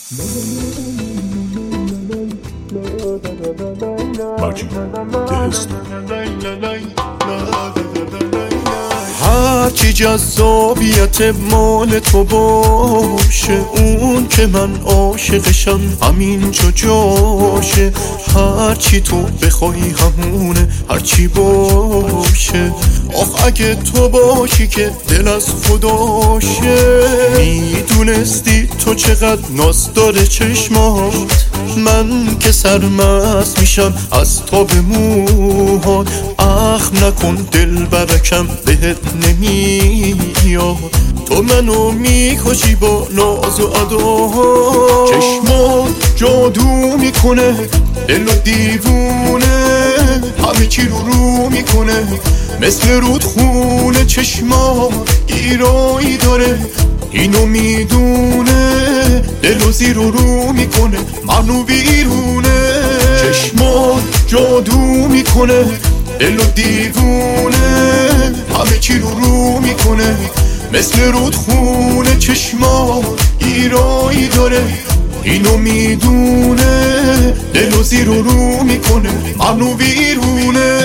مجید دهستان. هرچی جذابیت مال تو باشه، اون که من عاشقشم همینجا جاشه. هرچی تو بخوای همونه، هرچی باشه. آخ اگه تو باشی که دل از خداشه. میدونستی تو چقدر ناز داره چشمات، من که سرمست میشم از تاب موهات. اخم نکن دل برکم بهت نمیاد، تو منو میکشی با ناز و اداها. چشمات جادو میکنه دل و دیوونه، همه چی رو میکنه مثل رودخونه. چشمات گیرایی داره اینو میدونه، دل و زیر رو میکنه منو بیرونه. چشمات جادو میکنه دل و دیوونه، همه چی رو میکنه مثل رودخونه. چشمات گیرایی داره اینو میدونه، دل و زیر رو میکنه منو بیرونه.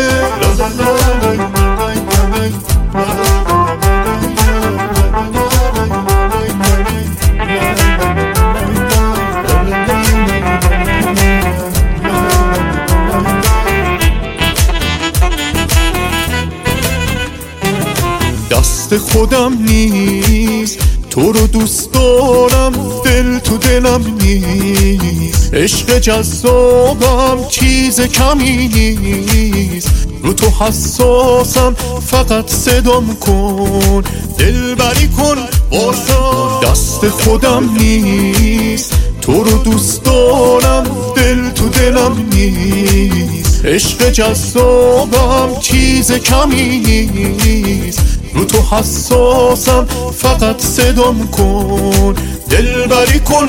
دست خودم نیست تو رو دوست دارم، دل تو دلم نیست. عشق جذابم چیز کمی نیست، رو تو حساسم فقط صدام کن، دل بری کن واسم. دست خودم نیست تو رو دوست دارم، دل تو دلم نیست. عشق جذابم چیز کمی نیست، رو تو حساسم فقط صدام کن، دل بری کن.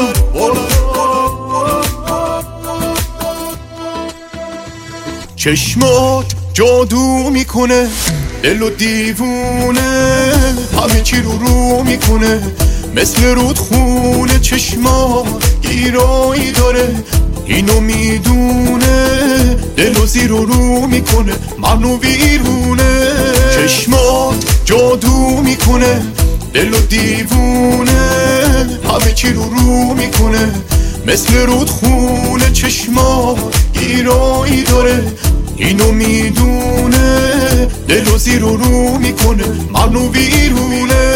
چشمات جادو میکنه دل و دیوونه، همه چی رو میکنه مثل رودخونه. چشمات گیرایی داره اینو میدونه، دل و زیر رو میکنه منو بیرونه. چشمات جادو میکنه دل و دیوونه، همه چی رو میکنه مثل رودخونه. چشمات گیرایی داره اینو میدونه، دل و زیر رو میکنه منو بیرونه.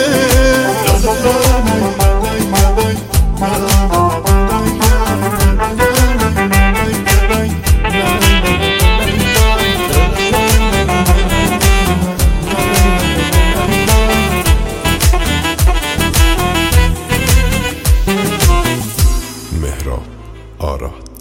مهراب آراد.